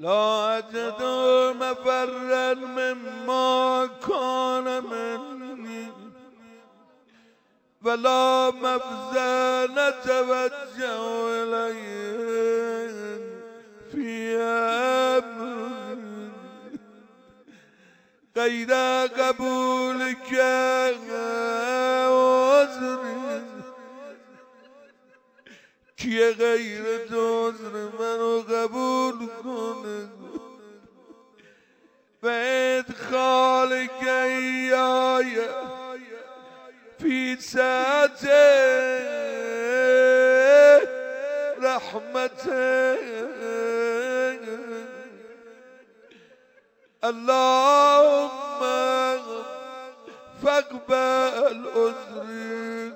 لا أجد مفرا مما كان مني ولا مفزا نتوجه إليه في أمر غير قبولك عذري که غیر عذر منو قبول کنه و ادخالك ایای فی سعت رحمته اللهم فاقبل عذري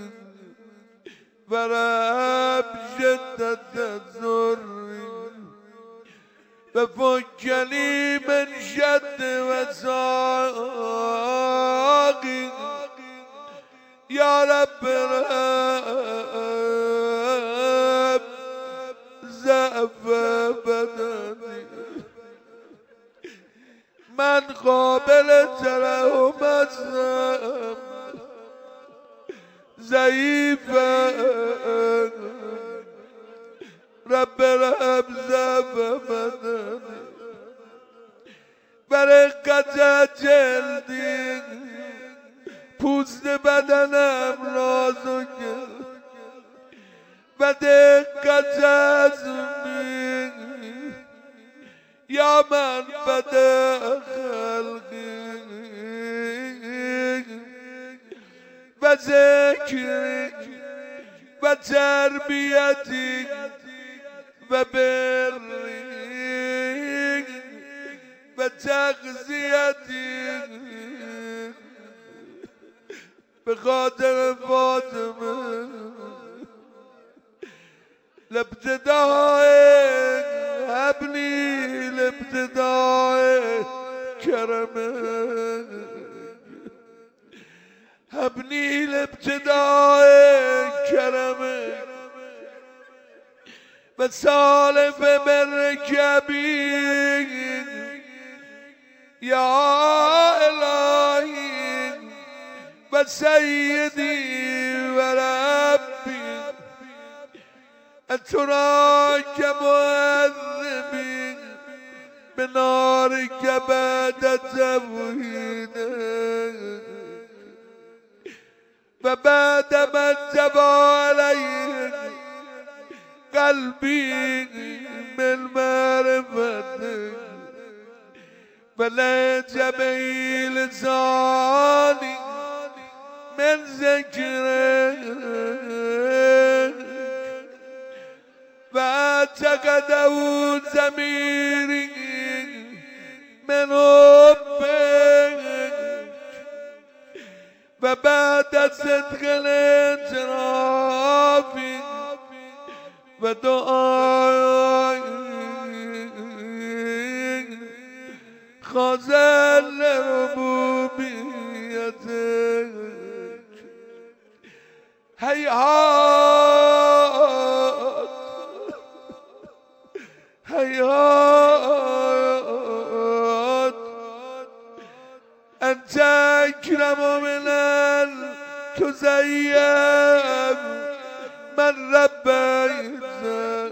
ورب شدت ضري وفكني من شد وساقي يا رب رب ضعف بدني من قابل ترحم هستم ضعیفه رب ضعف بدنی برکت جلدی پوست بدنم نازکه و دقت عظمی یا منفعت خلقی و ذکری و تربیتی و بری و تغذیتی به خاطر فاطمه لابتداء ابنی لابتداء کرمه ابني لابتداء كرمك بسالف مركبي يا إلهي وسيدي وربي أتراك مؤذبي بنارك بعد توحيدك وبعد ما انتبه عليه قلبي من معرفتك فلجأ به لساني من ذكرك واعتقده ضميري من حبك وبعد صدق الاعتراف ودعائي خاضع لربوبيتك هيهات هيهات أنت أكرم من أن تزيم من ربيت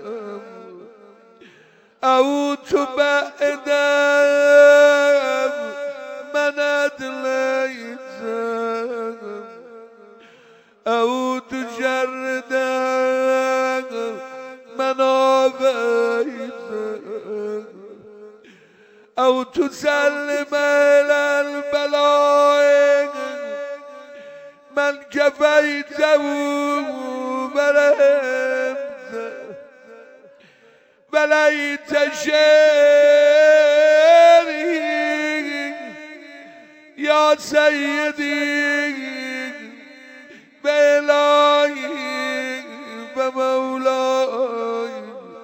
أو تبعد من أدليت أو تجرد من عافيت أو تسلم إلى البلاء من كفيته ورحمته وليت شيري يا سيدي بإلهي ومولاي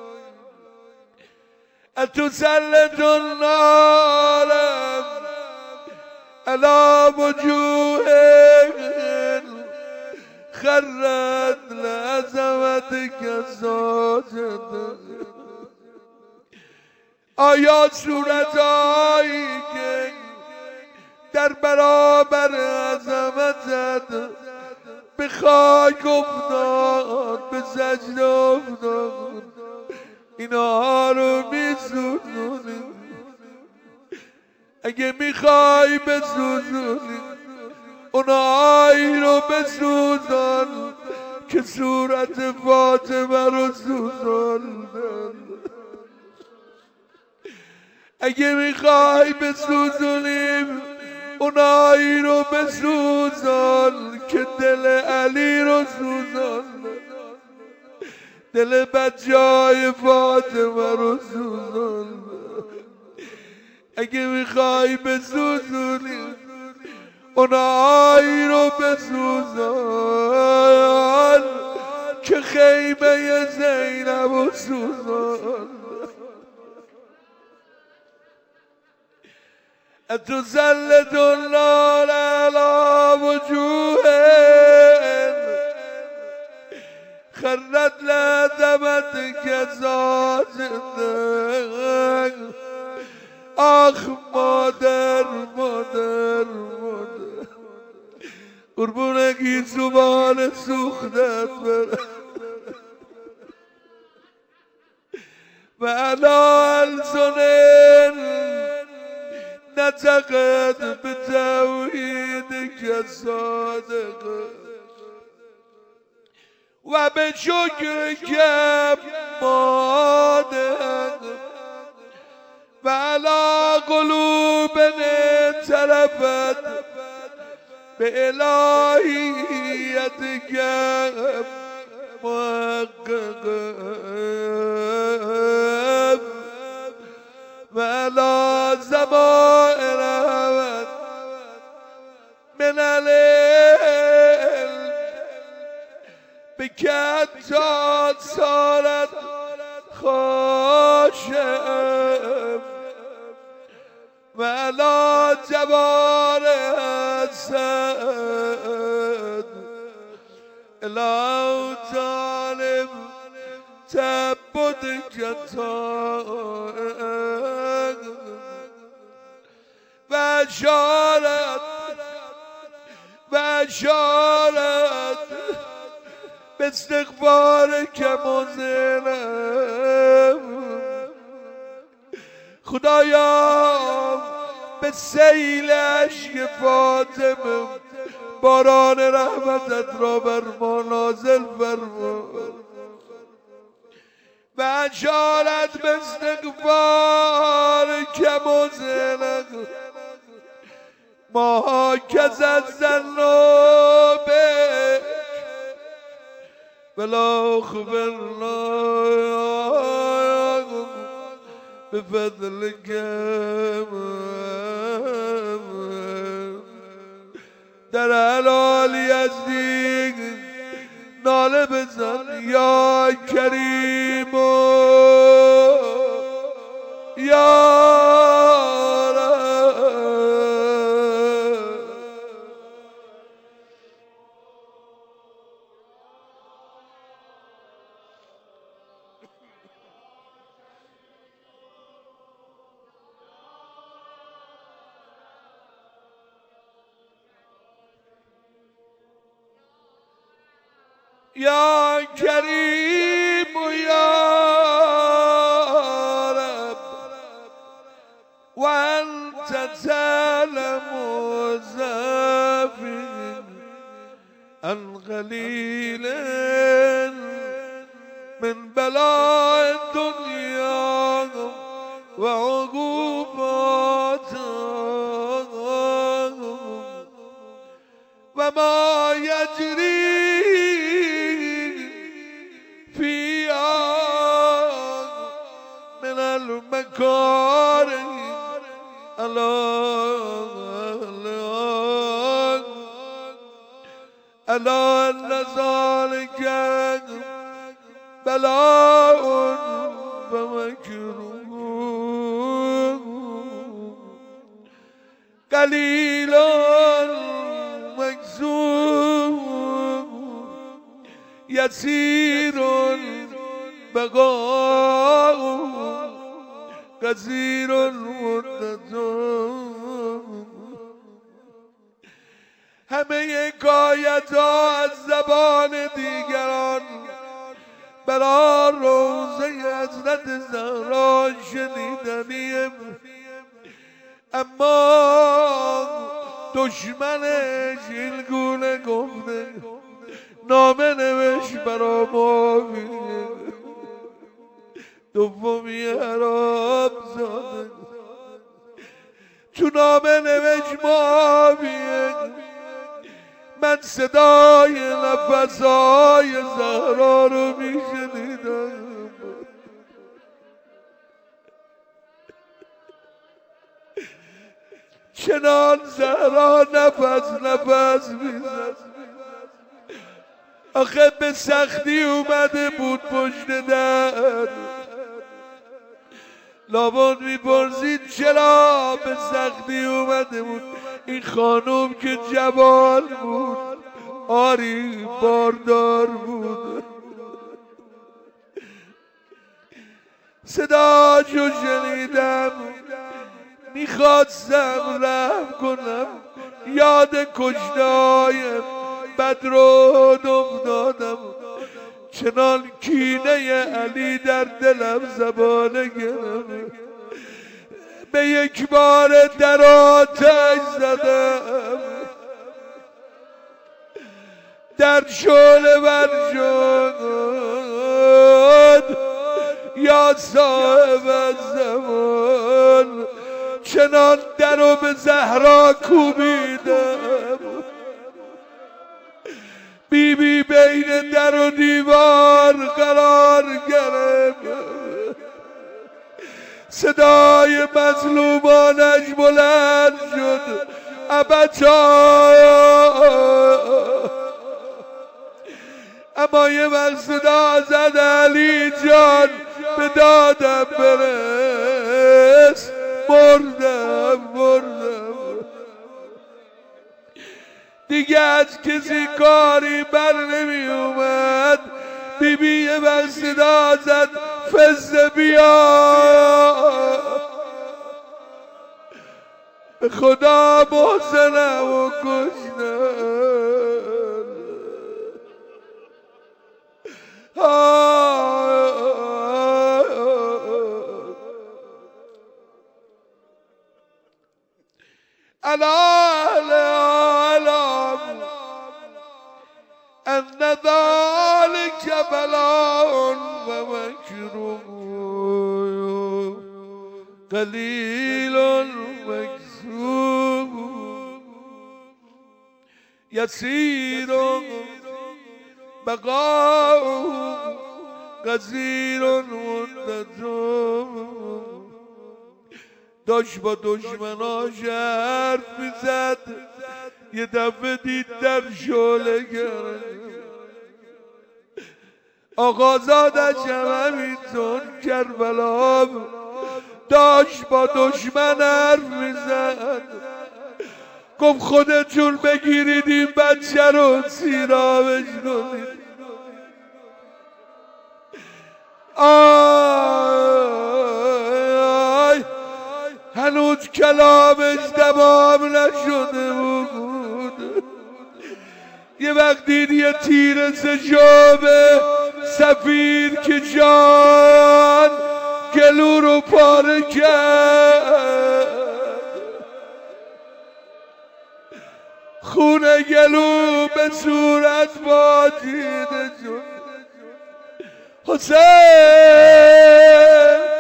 أتسلط النار على وجوه خرت لعظمتك ساجدة آیا صورتایی که در برابر عظمتت به خاک افتاد، به سجده افتاد، اینا رو میسوزونی؟ اگه میخوای بسوزونی اونایی رو بسوزن که صورت فاطمه رو سوزوندن. اگه میخوای بسوزونیم اونایی رو بسوزن که دل علی رو سوزن، دل بچه‌های فاطمه رو سوزن. اگه میخوای بسوزونی اونایی رو بسوزن که خیمه زینب رو سوزن. اتسلط النار على وجوههم خرت لعظمتك ساجدا. آخ مادر مادر مادر، قربونگی زبان سوختت برم و علا السنن نطقت بتوحیدك صادق و بشکرك مادق و علا قلوب طرفت به الهیتك محقق و علا زمائر من العلم بکتات صارت خاشعه و علا جوار حسد الا طالب تعبدك طائع و اشارت به استغفارک مذنب. خدایا به سیل عشق فاطمه باران رحمتت را بر ما نازل فرما و اشارت به استغفارک مذنب. ما کزد ذنوبک ولا خبرنا بفضلك در حلال یزدیک ناله بزن یا کریم یا یا کریم یا رب و انت تعلم ضعفی عن قلیل من بلاء الدنیا و عقوباتها و ما یجری المكاره ألا أن ذلك بلاء فمكروه قليل مكسور يسير بقاء کثیر مدت همه حکایت ها از زبان دیگران برای روضه حضرت زهرا شنیدنیم، اما دشمنش این گونه گفته نامه نوشت برا معاویه دومی عرب زاده. تو نامه نوشت معاویه من صدای نفسهای زهرا رو میشنیدم، چنان زهرا نفس میزد. آخه به سختی اومده بود پشت در، لابد میپرسید چرا به سختی اومده بود. این خانم که جوان بود، آری باردار بود، صداشو شنیدم میخواستم رحم کنم، یاد کشته‌های بدر افتادم، چنان کینه علی در دلم زبانه گرفت، به یک بار در آتش زدم، در شعله ور شد یا صاحب زمان، چنان درو به زهرا کوبیدم، بیبی بین در و دیوار قرار گرفت، صدای مظلومانش بلند شد ابتا، اما یه وقت صدا زد علی جان به دادم برس، مردم دیگه از کسی کاری بر نمی اومد. بیبی یه وقت صدا زد فزه بیا، به خدا محسنم و کشتن، أن ذلك بلاء ومكروه قليل مكسوب يسير بقاؤه قصير مدته. داشت با دشمناش حرف میزد، یه دفعه دید در شعله گرد، آقازادش هم همینطور کربلا داشت با دشمن حرف میزد، گفت خودتون بگیرید این بچه رو سیرابش کنید. هنوز کلامش تمام نشده بود، یه وقت دید یه تیر سجابه سفیر که جان گلو رو پاره کرد، خونه گلو به صورت باجیده شد. حسین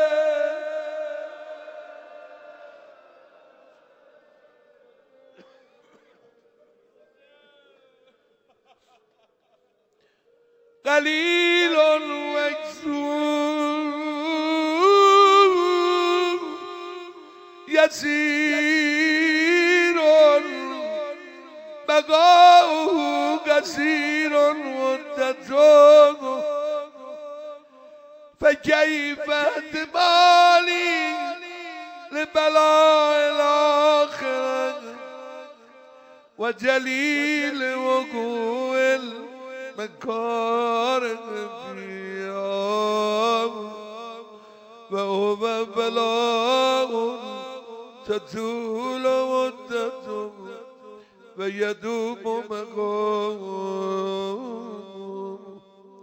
قلیل مکسور یسیر بقاؤه قصیر مدته فکیف احتمالی لبلاء الآخرة و جلیل وقوع مکارم فیها و هو بلاء تطول مدته و یدوم مقام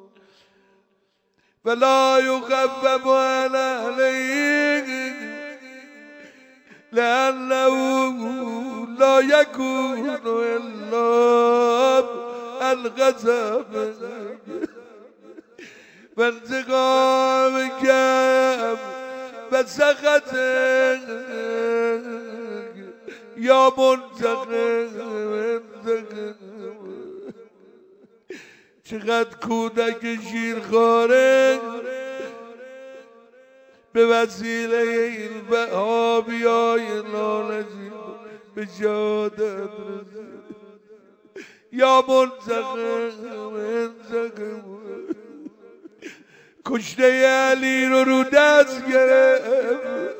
ولا يخفف عن عليه لأنه لا يكون إلا الغضب وانتقامك وسخطك يا منتقم چقدر کودک شیرخواره به وسیله این وهابیای لالجی به شهادت رسید یا منتقم کشته علی رو دست گرفت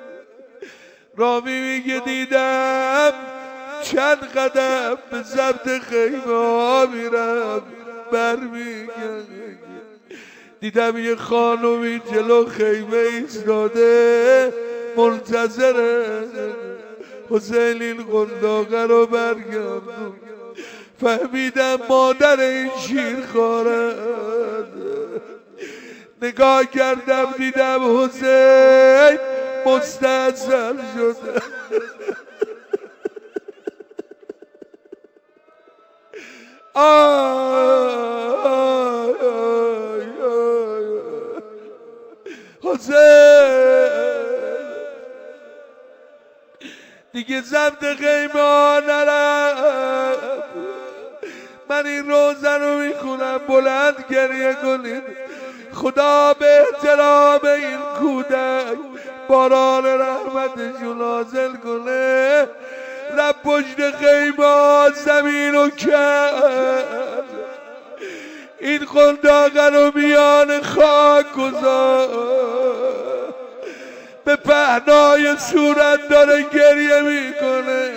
رامی میگه دیدم چند قدم به سمت خیمه ها میرم برمیگردم دیدم یه خانومی جلو خیمه ایستاده منتظره حسین این قنداقه رو برگردون فهمیدم مادر این شیرخواره نگاه کردم دیدم حسین مستاصل شده حسین دیگه سمت خیمه نرم من این روزه رو میخونم بلند گریه کنید خدا به احترام این کودک باران رحمتشو نازل کنه رب پشت خیمه زمین رو کرد این قنداقه رو میان خاک گذاشت به پهنای صورت داره گریه میکنه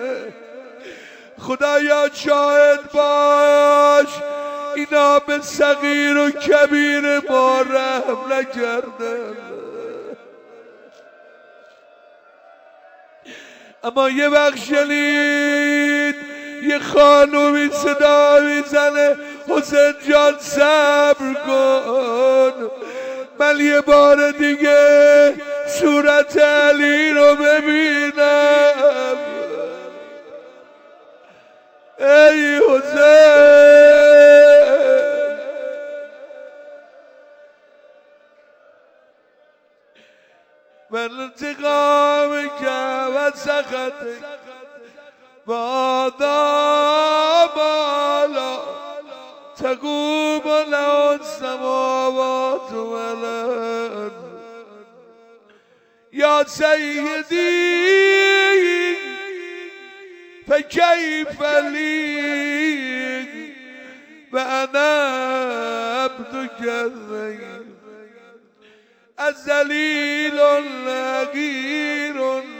خدایا شاهد باش اینا به صغیر و کبیر ما رحم نکردن اما یه وقت شنید یه خانومی صدا میزنه حسین جان صبر کن من یه بار دیگه صورت علی رو ببینم ای حسین من انتقام که و سخطک بادا بالا تقوم له السماوات والارض یا سیدی فکیف لی و انا عبدک الضعیف الذلیل الحقیر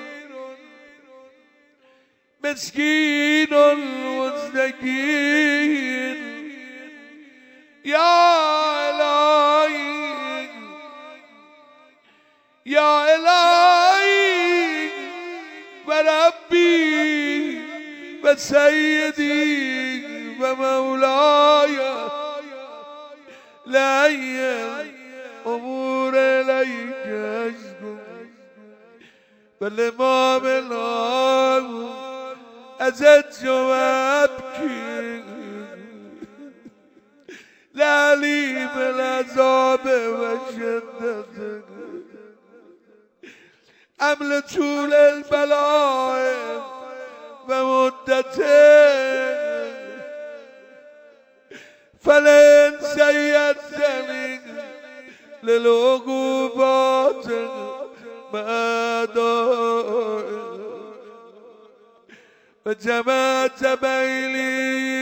مسکین مستکین یا الهی یا الهی و ربی و سیدی و مولای لعی امور الیک اشکو و الامام العام ازت جواب کی لعلیم العذاب و شدت عمل طول البلاء و مدته فلن سیدتنی للعقوبات معدائه و جمعت بینی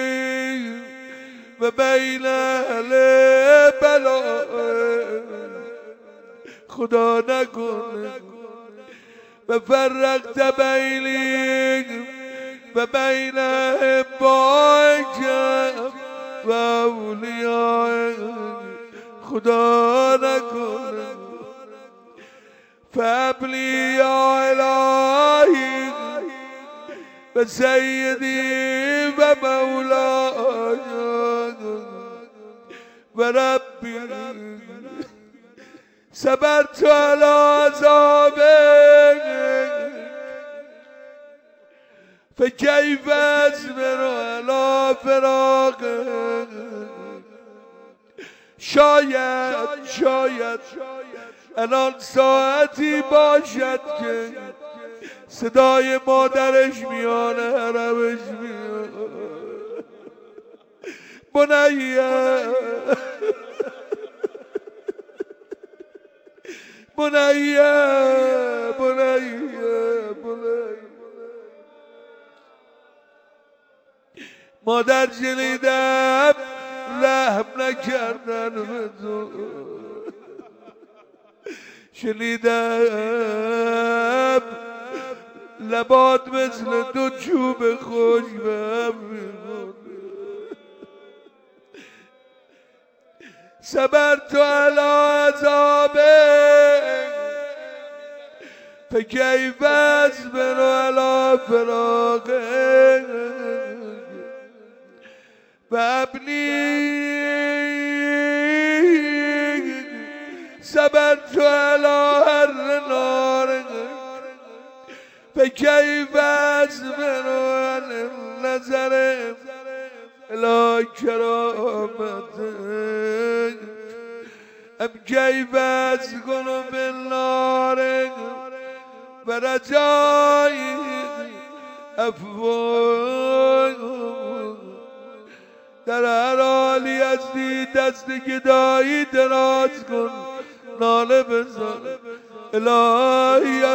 و بین اهل بلاء خدا نکنه و فرقت بینی و بین احبائک و اولیاء خدا نکنه فابلي يا إلهي بسيدي ومولاي وربي صبرت على عذابك فكيف أصبر على فراقك شاید الان ساعتی باشد که صدای مادرش میانه حرمش میاد بنیه مادر جلیدم رحم نکردن به تو شنیدم لبات مثل دو چوب خوش به هم میخوره صبرت على عذابك فكيف أصبر على فراقك وابني صبرت على حر نارك فكيف أصبر على النظر إلى كرامتك أم كيف أسكن بالنار برجائي عفوك در هر حالی هستی دست گدایی دراز کن ناله بزن الهی